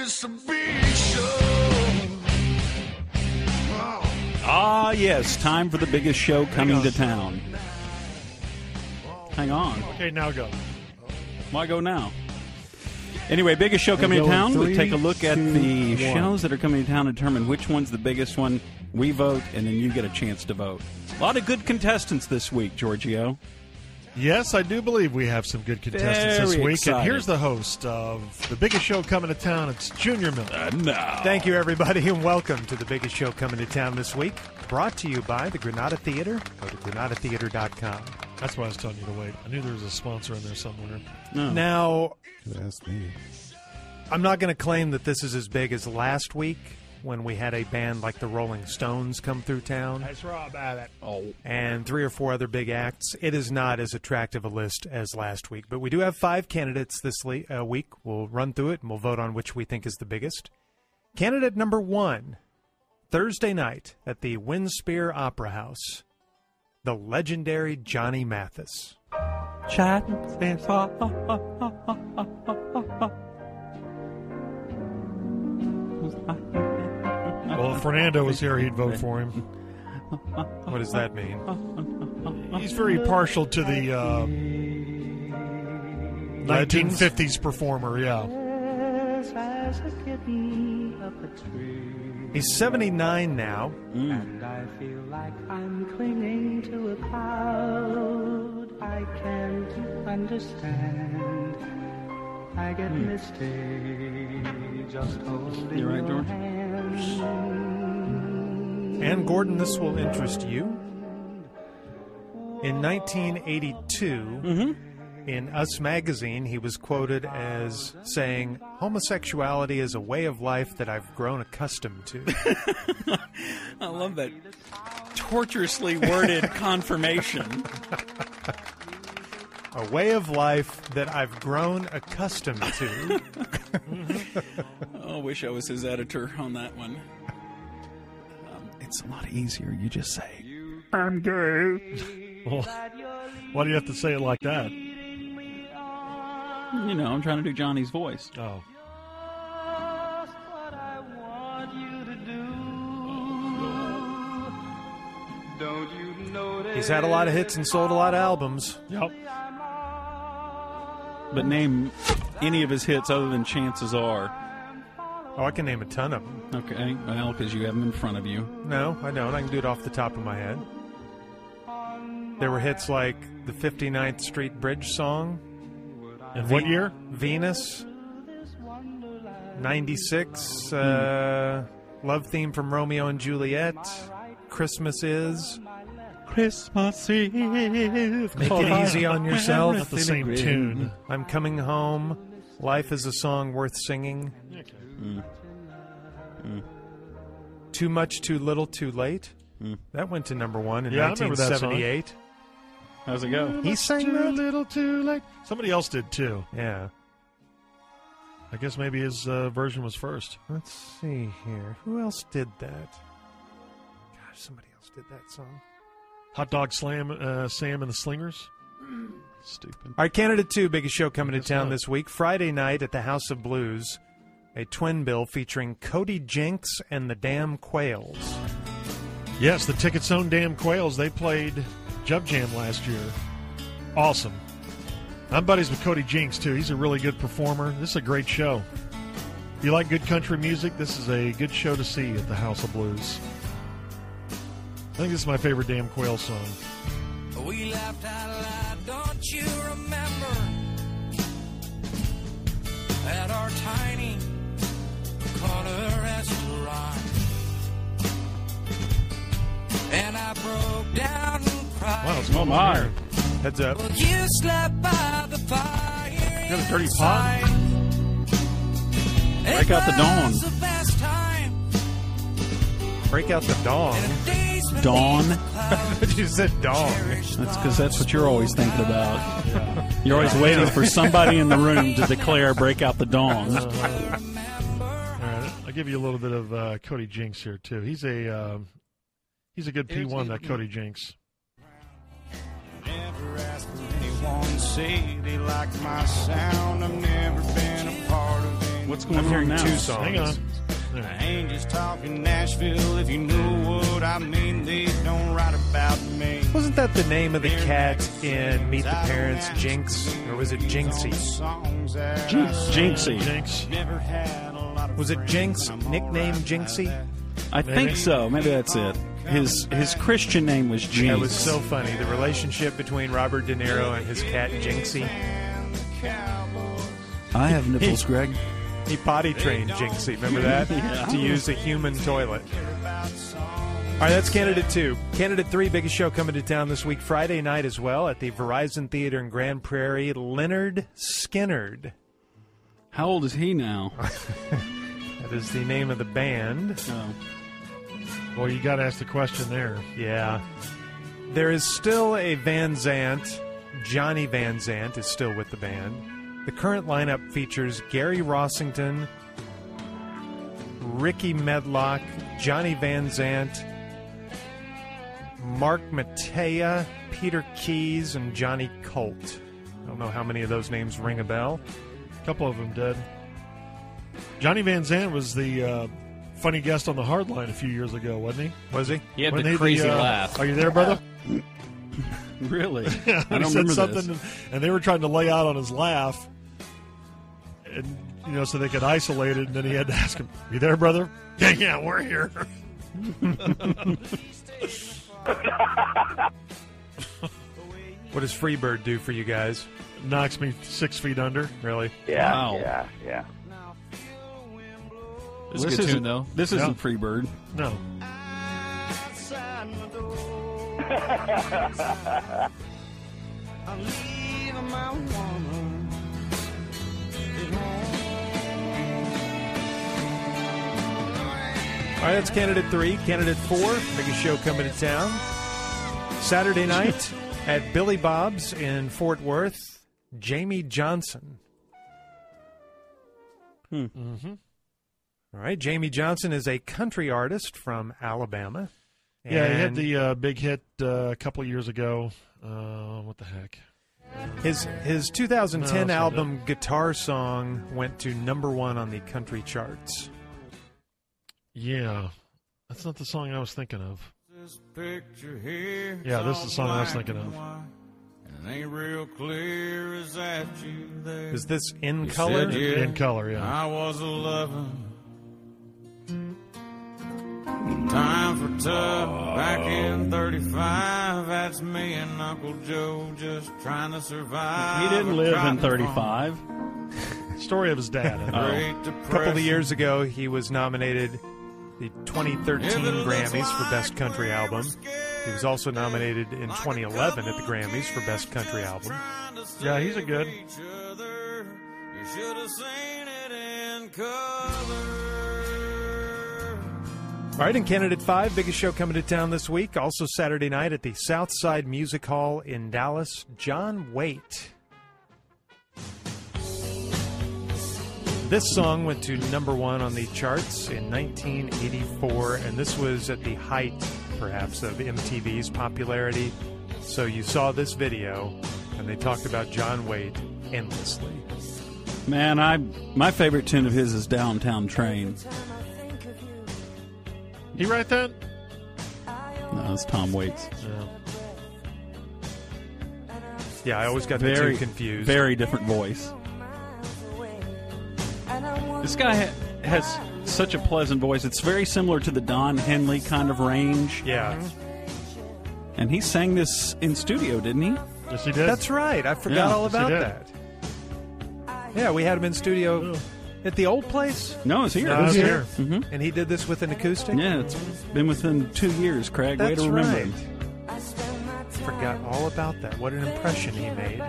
It's a big show. Ah, yes, time for the biggest show coming to town. Hang on. Okay, now go. Why go now? Anyway, biggest show coming to town. We take a look at the shows that are coming to town and determine which one's the biggest one. We vote, and then you get a chance to vote. A lot of good contestants this week, Giorgio. Yes, I do believe we have some good contestants this Very week. excited. And here's the host of the biggest show coming to town. It's Junior Miller. No. Thank you, everybody, and welcome to the biggest show coming to town this week. Brought to you by the Granada Theater. Go to granadatheater.com. That's why I was telling you to wait. I knew there was a sponsor in there somewhere. No. Now, That's me. I'm not going to claim that this is as big as last week when we had a band like the Rolling Stones come through town That's right about it. Oh. and 3 or 4 other big acts. It is not as attractive a list as last week, but we do have 5 candidates this week. We'll run through it and we'll vote on which we think is the biggest. Candidate number 1, Thursday night at the Winspear Opera House, the legendary Johnny Mathis. Well, if Fernando was here, he'd vote for him. What does that mean? He's very partial to the 1950s performer, yeah. He's 79 now. And I feel like I'm clinging to a cloud. I can't understand. I get misty just holding You right, your George? hand. And Gordon, this will interest you. In 1982, in Us Magazine, he was quoted as saying, "Homosexuality is a way of life that I've grown accustomed to." I love that torturously worded confirmation. A way of life that I've grown accustomed to. Oh, I wish I was his editor on that one. It's a lot easier. You just say, I'm gay. Well, why do you have to say it like that? You know, I'm trying to do Johnny's voice. Oh. What I want you to do. Don't you notice? He's had a lot of hits and sold a lot of albums. Yep. But name any of his hits other than Chances Are. Oh, I can name a ton of them. Okay, well, because you have them in front of you. No, I don't. I can do it off the top of my head. There were hits like the 59th Street Bridge song. And what year? Venus. 96. Love Theme from Romeo and Juliet. Christmas Is. Christmas Eve. Make it easy on yourself. Not the same tune. I'm Coming Home. Life is a Song Worth Singing. Too Much, Too Little, Too Late. That went to number 1 in Yeah, I remember that song. 1978. How's it go? He sang Too that? little, too late. Somebody else did too. Yeah. I guess maybe his version was first. Let's see here. Who else did that? Gosh, somebody else did that song. Hot Dog Sam and the Slingers. Stupid. All right, candidate 2, biggest show coming to Guess town not. this week. Friday night at the House of Blues, a twin bill featuring Cody Jinks and the Damn Quails. Yes, the Ticket's own Damn Quails. They played Jump Jam last year. Awesome. I'm buddies with Cody Jinks, too. He's a really good performer. This is a great show. If you like good country music, this is a good show to see at the House of Blues. I think this is my favorite Damn Quails song. We laughed out loud, don't you remember? At our tiny corner restaurant. And I broke down and cried. Wow, it's Oh, my. Heads up. Well, you slept by the fire. You got a dirty pot? Break out the dawn. The best time. Break out the dong. Dawn? You said dong. That's because that's what you're always thinking about. You're always waiting for somebody in the room to declare break out the dawn. All right, I'll give you a little bit of Cody Jinks here, too. He's a good P1, that Cody Jinks. Never asked for anyone to say they liked my sound. I've never been a part of any What's going I'm on hearing now? two songs. Hang on. I ain't just talking Nashville, if you know what I mean. They don't write about me. Wasn't that the name of the cat in Meet the Parents, Jinx? Or was it Jinxie? Jinxie. Jinx. Never had a lot of Was it Jinx? Nickname Jinxie? I think so. Maybe that's it. His Christian name was Jinx. That was so funny. The relationship between Robert De Niro and his cat Jinxie. I have nipples, Greg. He potty trained Jinxie. Remember that? Yeah. To use a human toilet. All right, that's Candidate 2. Candidate 3, biggest show coming to town this week, Friday night as well, at the Verizon Theater in Grand Prairie, Leonard Skinnard. How old is he now? That is the name of the band. Oh. Well, you got to ask the question there. Yeah. There is still a Van Zant. Johnny Van Zant is still with the band. The current lineup features Gary Rossington, Ricky Medlock, Johnny Van Zant, Mark Matea, Peter Keys, and Johnny Colt. I don't know how many of those names ring a bell. A couple of them did. Johnny Van Zandt was the funny guest on the Hardline a few years ago, wasn't he? Was he? He had Wasn't the crazy the, laugh. Are you there, brother? Really? Yeah, I don't he said remember something, this. and they were trying to lay out on his laugh, and so they could isolate it. And then he had to ask him, "You there, brother?" Yeah, we're here. What does Freebird do for you guys? Knocks me 6 feet under. Really? Yeah, Wow. yeah. It's a good tune, though. This isn't Freebird. No. I'm leaving my woman at All right, that's Candidate 3. Candidate 4, biggest show coming to town. Saturday night at Billy Bob's in Fort Worth, Jamie Johnson. Mm-hmm. All right, Jamie Johnson is a country artist from Alabama. Yeah, he had And the big hit a couple of years ago. What the heck? his 2010 No, it's album Guitar Song went to #1 on the country charts. Yeah, that's not the song I was thinking of. this picture here. Yeah, this is the song I was thinking of. And it ain't real clear, is that you there? Is this in You color? said yeah. In color, yeah. I was a loving. Time for tough back in 35. That's me and Uncle Joe just trying to survive. He didn't live in 35. Story of his dad. A couple of years ago, he was nominated the 2013 Grammys for Best Country Album. He was also nominated in 2011 at the Grammys for Best Country Album. Yeah, he's a good. You should have seen it in color. All right, and Candidate 5, biggest show coming to town this week. Also Saturday night at the Southside Music Hall in Dallas, John Waite. This song went to #1 on the charts in 1984, and this was at the height, perhaps, of MTV's popularity. So you saw this video, and they talked about John Waite endlessly. Man, my favorite tune of his is Downtown Train. He write that? No, it's Tom Waits. Yeah, I always got the two confused. Very different voice. This guy has such a pleasant voice. It's very similar to the Don Henley kind of range. Yeah. And he sang this in studio, didn't he? Yes, he did. That's right. I forgot Yeah, all yes, he about did. that. Yeah, we had him in studio at the old place, No, it's here. No, it's here. Mm-hmm. and he did this with an acoustic. Yeah, it's been within 2 years, Craig. Way That's to remember. right. Forgot all about that. What an impression he made.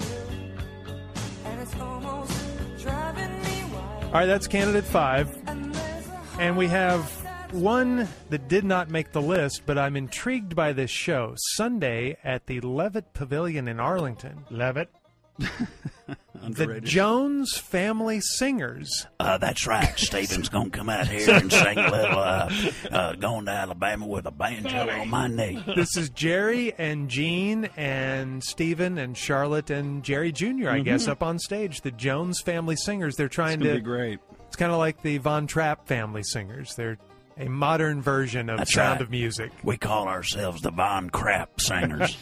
All right, that's Candidate 5. And we have one that did not make the list, but I'm intrigued by this show. Sunday at the Levitt Pavilion in Arlington. Levitt. The Underrated. Jones Family Singers. That's right. Stephen's going to come out here and sing a little Going to Alabama with a banjo on my knee. This is Jerry and Gene and Stephen and Charlotte and Jerry Jr., I guess, up on stage. The Jones Family Singers. They're trying It's gonna to be great. It's kind of like the Von Trapp family singers. They're a modern version of That's Sound right. of Music. We call ourselves the Von Crap Singers.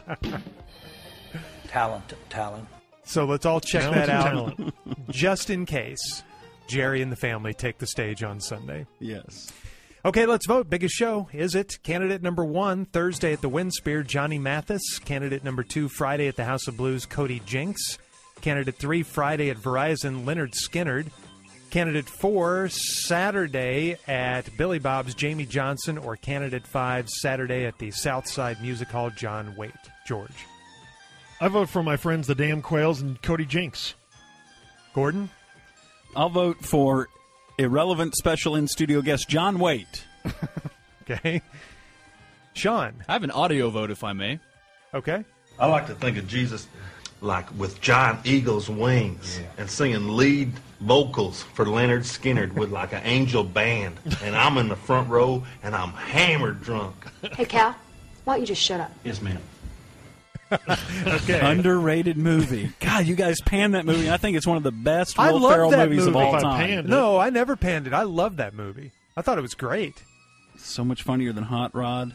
Talent. So let's all check Talented that out talent. just in case Jerry and the family take the stage on Sunday. Yes. Okay, let's vote. Biggest show, is it? Candidate number 1, Thursday at the Windspear, Johnny Mathis. Candidate number 2, Friday at the House of Blues, Cody Jinks. Candidate 3, Friday at Verizon, Leonard Skinnard. Candidate 4, Saturday at Billy Bob's, Jamie Johnson. Or Candidate 5, Saturday at the Southside Music Hall, John Waite. George. I vote for my friends, the Damn Quails, and Cody Jinks. Gordon? I'll vote for irrelevant special in-studio guest John Waite. Okay. Sean? I have an audio vote, if I may. Okay. I like to think of Jesus like with giant eagle's wings and singing lead vocals for Leonard Skinnard with like an angel band. And I'm in the front row and I'm hammered drunk. Hey, Cal, why don't you just shut up? Yes, ma'am. Okay. Underrated movie. God, you guys panned that movie. I think it's one of the best I Will love Ferrell that movies of movie. all If I time. panned No, I never panned it. I love that movie. I thought it was great. So much funnier than Hot Rod.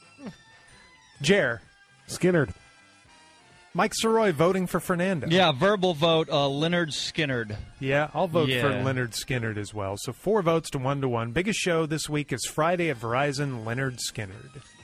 Jer? Skinnard. Mike Soroy voting for Fernando. Yeah, verbal vote, Leonard Skinnard. Yeah, I'll vote for Yeah. Leonard Skinnard as well. So 4 votes to 1-1. Biggest show this week is Friday at Verizon, Leonard Skinnard.